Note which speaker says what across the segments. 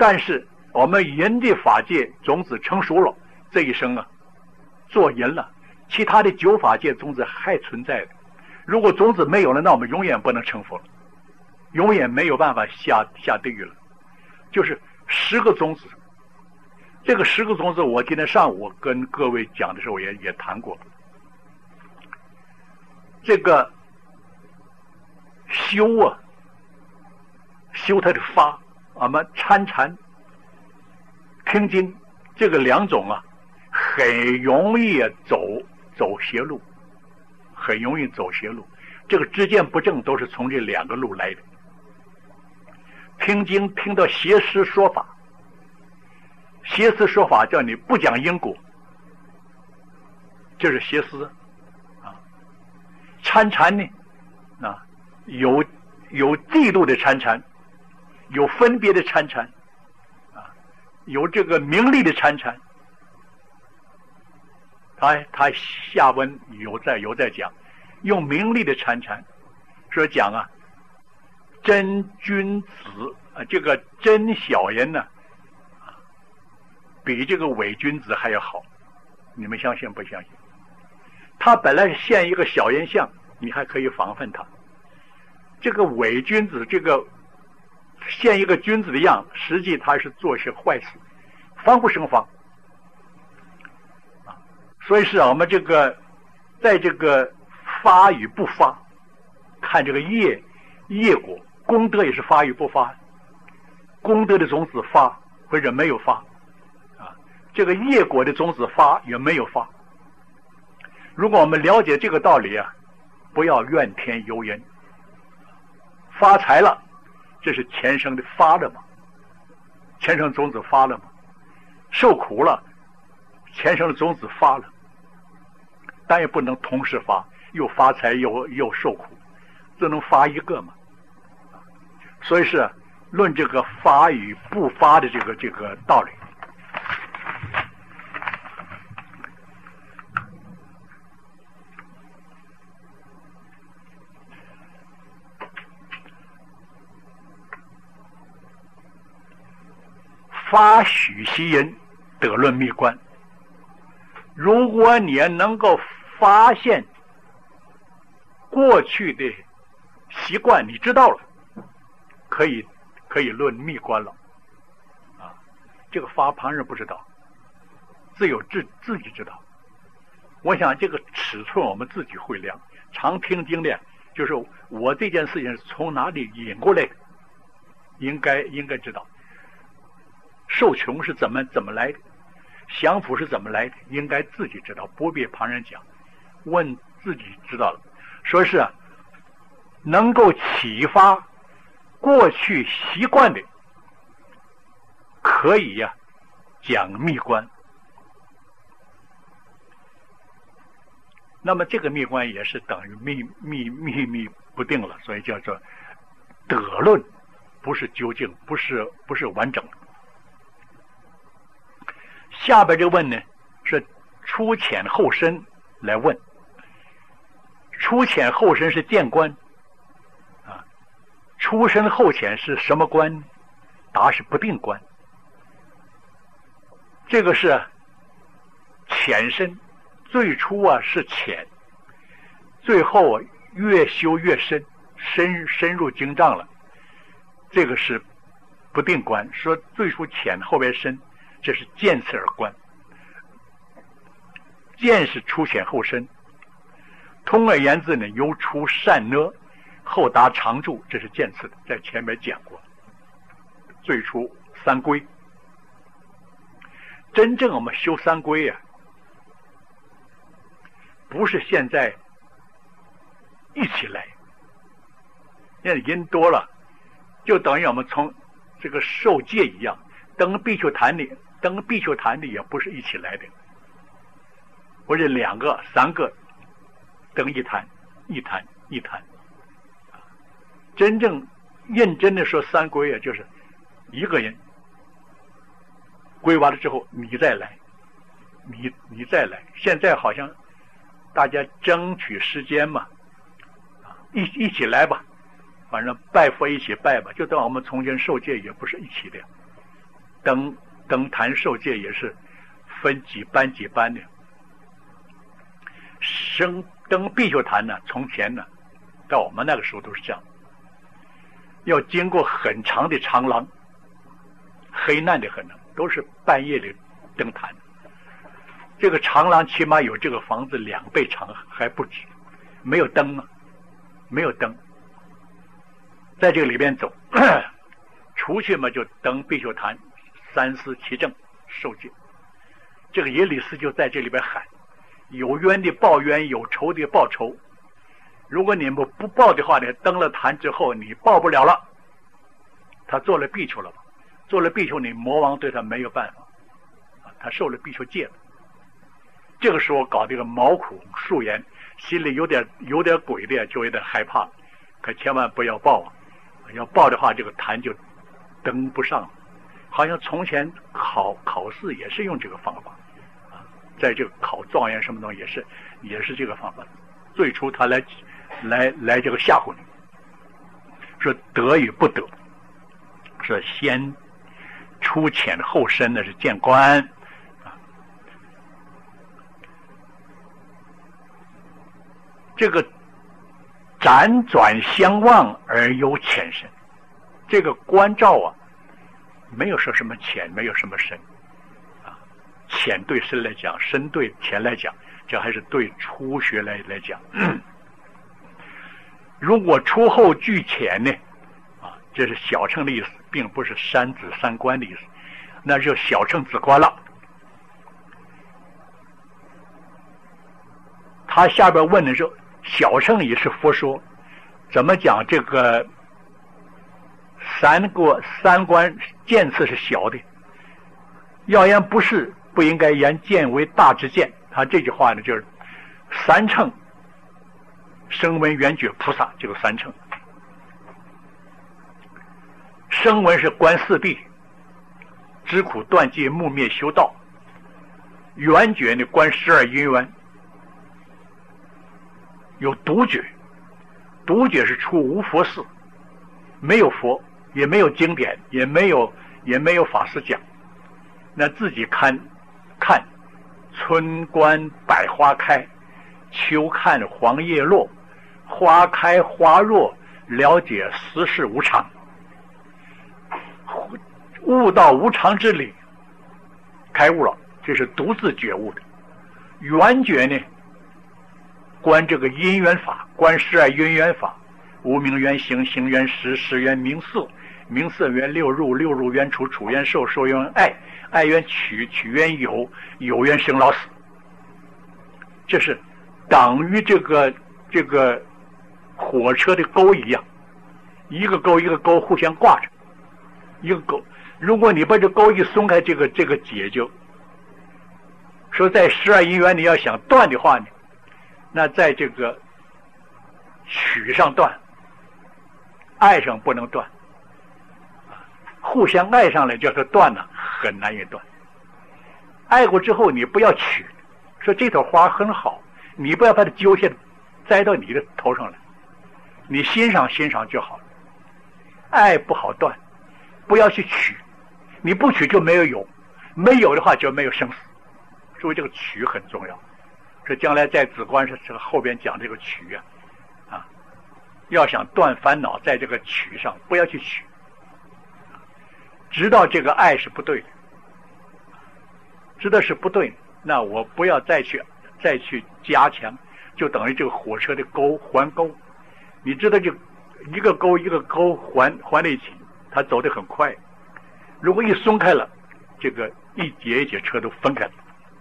Speaker 1: 但是我们人的法界种子成熟了，这一生啊做人了，其他的九法界种子还存在的。如果种子没有了，那我们永远不能成佛了，永远没有办法下地狱了。就是10个种子，这个10个种子我今天上午跟各位讲的时候也谈过。这个修啊，修它的发，我们参禅听经，这个2种啊很容易走邪路，很容易走邪路。这个知见不正都是从这2个路来的。听经听到邪师说法，邪师说法叫你不讲因果，这是邪师啊。参禅呢啊，有嫉妒的参禅，有分别的参禅啊，有这个名利的参禅。他下文有在讲，用名利的参禅，说讲啊，真君子啊，这个真小人呢，比这个伪君子还要好，你们相信不相信？他本来现一个小人相，你还可以防范他。这个伪君子，这个现一个君子的样，实际他是做些坏事，防不胜防。所以是我们这个在这个发与不发，看这个业果，功德也是发与不发，功德的种子发或者没有发啊，这个业果的种子发也没有发。如果我们了解这个道理啊，不要怨天尤人。发财了，这是前生的发了嘛，前生种子发了嘛。受苦了，前生的种子发了，但也不能同时发，又发财又受苦，只能发一个嘛。所以是论这个发与不发的这个道理。发许其人，得论密观。如果你能够发现过去的习惯，你知道了，可以论密观了啊。这个发旁人不知道，只有自己知道。我想这个尺寸我们自己会量。常听经的，就是我这件事情是从哪里引过来的，应该知道。受穷是怎么来的，降伏是怎么来的，应该自己知道，不必旁人讲，问自己知道了。说是能够启发过去习惯的，可以讲密观。那么这个密观也是等于秘不定了，所以叫做得论，不是究竟，不是完整。下边这个问呢，是出浅后深来问。出浅后深是见观啊，出深后浅是什么观？答是不定观。这个是浅深，最初是浅，最后越修越深，深入经藏了，这个是不定观。说最初浅后边深，这是渐次而观。渐是出浅后深，通而言之呢，由出善呢，后达常住，这是渐次的，在前面讲过。最初三归，真正我们修三归不是现在一起来，因为人多了，就等于我们从这个受戒一样，登必修坛里也不是一起来的，不是2个3个登一坛。真正认真的说三归就是一个人归完了之后，你再来，你再来。现在好像大家争取时间嘛，一起来吧，反正拜佛一起拜吧，就当我们从前受戒也不是一起的， 登坛受戒也是分几班几班的。登必修坛呢，从前呢，到我们那个时候都是这样，要经过很长的长廊，黑暗的很，都是半夜里登坛。这个长廊起码有这个房子2倍长还不止，没有灯啊，没有灯，在这个里边走，出去嘛就登必修坛，三司其正受戒。这个耶里斯就在这里边喊：有冤的报冤，有仇的报仇。如果你们不报的话呢，登了坛之后你报不了了。他做了必修了吧？做了必修，你魔王对他没有办法，他受了必修戒了。这个时候搞这个毛苦素颜，心里有点鬼的，就有点害怕，可千万不要报啊！要报的话，这个坛就登不上。好像从前考试也是用这个方法啊，在这个考状元什么东西也是这个方法。最初他来这个吓唬你，说得与不得，说先出浅后深的是见官啊。这个辗转相望而有浅深，这个关照啊，没有说什么浅，没有什么深啊。浅对深来讲，深对浅来讲，这还是对初学来讲。如果初后俱浅呢，啊，这是小乘的意思，并不是三子三观的意思，那就小乘子观了。他下边问的时候，小乘也是佛说，怎么讲这个三观见次是小的？要言不是，不应该言见为大之见。他这句话呢，就是三乘声闻缘觉菩萨，这个三乘。声闻是观四谛，知苦断戒木灭修道；缘觉呢，观12因缘。有独觉，独觉是出无佛寺，没有佛，也没有经典，也没有法师讲，那自己看春观百花开，秋看黄叶落，花开花落，了解世事无常，悟到无常之理，开悟了，这是独自觉悟的。缘觉呢，观这个因缘法，观12因缘法，无名缘行，行缘识，识缘名色，名色缘六入，六入缘处，处缘受，受缘爱，爱缘取，取缘有，有缘生老死。这是等于这个火车的钩一样，一个钩一个钩互相挂着，一个钩，如果你把这钩一松开，这个结就说在12因缘你要想断的话呢，那在这个取上断，爱上不能断，互相爱上来叫做断呢，很难也断。爱过之后你不要取，说这朵花很好，你不要把它揪下来栽到你的头上来，你欣赏欣赏就好了。爱不好断，不要去取，你不取就没有，没有的话就没有生死，所以这个取很重要。说将来在子观是这个后边讲这个取啊，要想断烦恼，在这个取上不要去取，知道这个爱是不对的，知道是不对的，那我不要再去加强，就等于这个火车的钩环钩，你知道就一个钩一个钩环在一起，它走得很快。如果一松开了，这个一节一节车都分开了。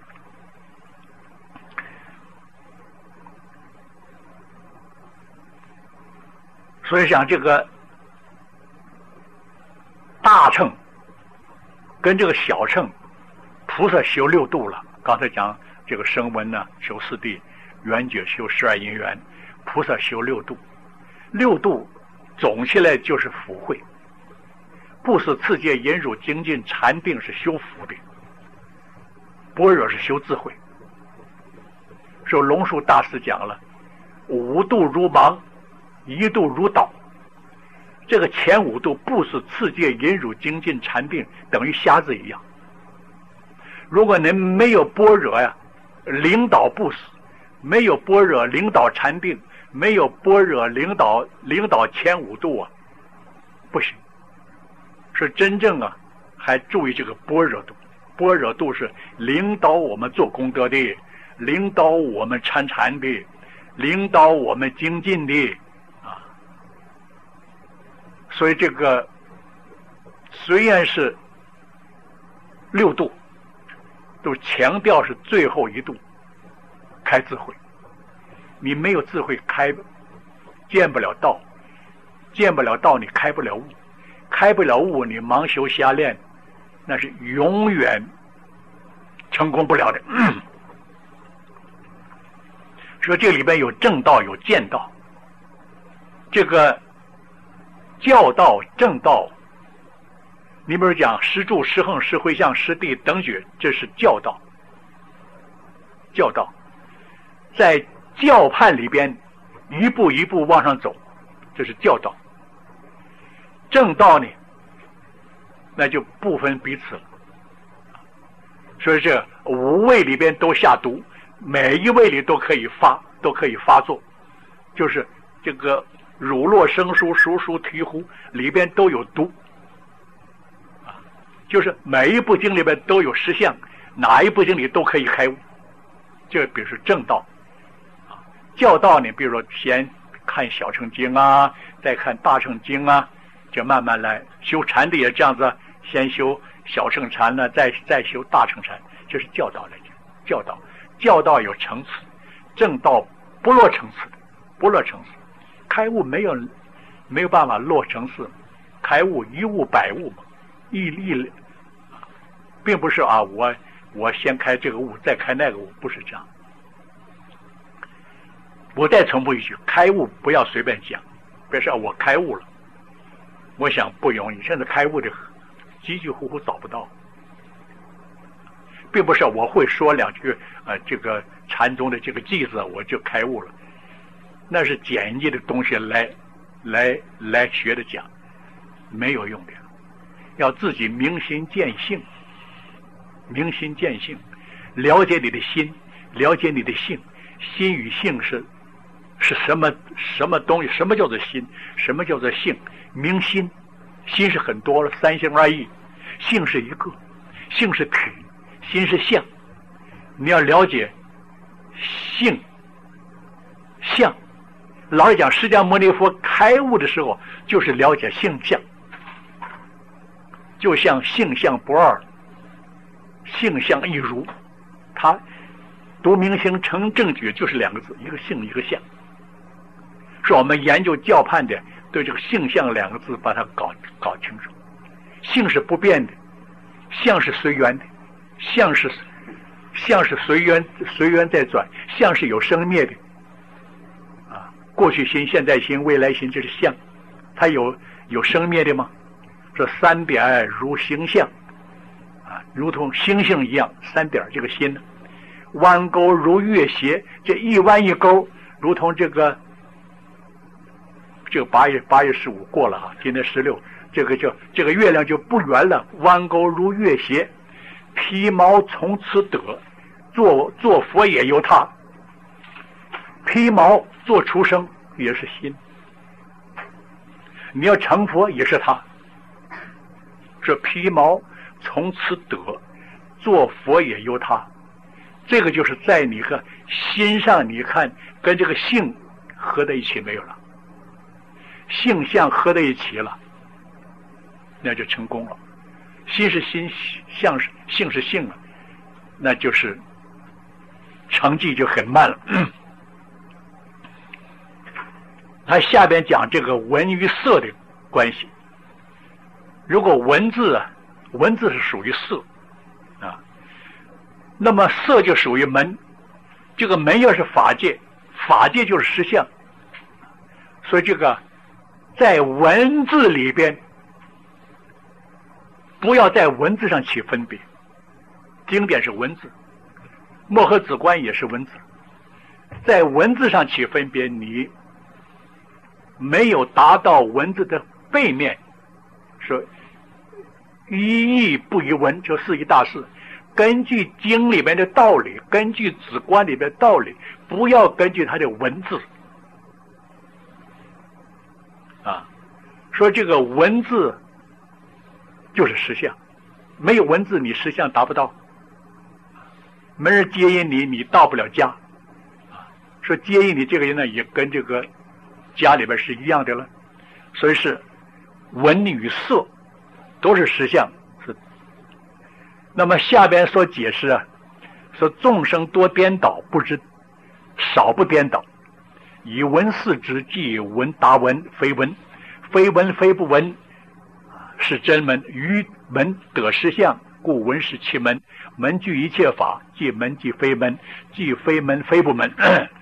Speaker 1: 所以讲这个大乘跟这个小乘，菩萨修6度了。刚才讲这个声闻呢修4谛，缘觉修12因缘，菩萨修6度。6度总起来就是福慧，布施持戒忍辱精进禅定是修福的，般若是修智慧。说龙树大师讲了，5度如芒，1度如导。 这个前五度不是次界引入精进禅定，等于瞎子一样。如果您没有般若呀，领导不死；没有般若领导禅定；没有般若领导前五度啊，不行。是真正啊，还注意这个般若度。般若度是领导我们做功德的，领导我们参禅的，领导我们精进的啊。所以这个虽然是六度，都强调是最后一度开智慧。你没有智慧见不了道，见不了道你开不了悟，开不了悟你盲修瞎练，那是永远成功不了的。说这里边有正道有见道，这个教道正道，你比如讲十住十横十回向十地等觉，这是教道。教道在教派里边一步一步往上走，这是教道。正道呢，那就不分彼此了。所以这五位里边都下毒，每一位里都可以发作，就是这个乳酪生疏熟熟醍醐里边都有毒啊，就是每一部经里边都有实相，哪一部经里都可以开悟。这比如说正道啊，教道呢，比如说先看小乘经啊，再看大乘经啊，就慢慢来。修禅的也这样子，先修小乘禅呢，再修大乘禅，这是教道来讲。教道有层次，正道不落层次的，不落层次。开悟没有办法落层次，开悟一悟百悟嘛，并不是啊，我先开这个悟，再开那个悟，不是这样。我再重复一句，开悟不要随便讲，别说我开悟了，我想不容易。现在开悟的几几乎乎找不到，并不是我会说两句这个禅宗的这个偈子我就开悟了，那是简易的东西来学的讲，没有用的。要自己明心见性，明心见性，了解你的心，了解你的性。心与性是什么东西？什么叫做心？什么叫做性？明心，心是很多了，三性二意，性是一个，性是体，心是相。你要了解性相。老实讲，释迦牟尼佛开悟的时候，就是了解性相，就像性相不二，性相一如。他读明心成正觉就是两个字，一个性一个相。是我们研究教派的对这个性相两个字把它搞清楚。性是不变的，相是随缘的，相是随缘在转，相是有生灭的啊。过去心、现在心、未来心，这是相，它有生灭的吗？这三点如星象啊，如同星星一样，三点这个心呢，弯钩如月斜，这一弯一钩，如同这个8月15过了啊，今天16，这个月亮就不圆了，弯钩如月斜，披毛从此得，做佛也由他，披毛做出生也是心，你要成佛也是他。这披毛从此得，做佛也由他。这个就是在你和心上，你看跟这个性合在一起没有了，性相合在一起了，那就成功了。心是心，相是性是性了，那就是成绩就很慢了。他下边讲这个文与色的关系。如果文字是属于色啊，那么色就属于门。这个门要是法界，法界就是实相。所以这个在文字里边，不要在文字上起分别。经典是文字，墨和子观也是文字，在文字上起分别，你没有达到文字的背面说一义不一文，就四义大事。根据经里面的道理，根据子观里面的道理，不要根据它的文字啊。说这个文字就是实相，没有文字你实相达不到。没人接引你，你到不了家。说接引你这个人呢，也跟这个家里边是一样的了。所以是文与色都是实相。是。那么下边所解释啊，说众生多颠倒，不知少不颠倒。以文四之，即文达文，非文，非文非不文，是真门。于门得实相，故文是其门。门具一切法，即门即非门，即非门非不门。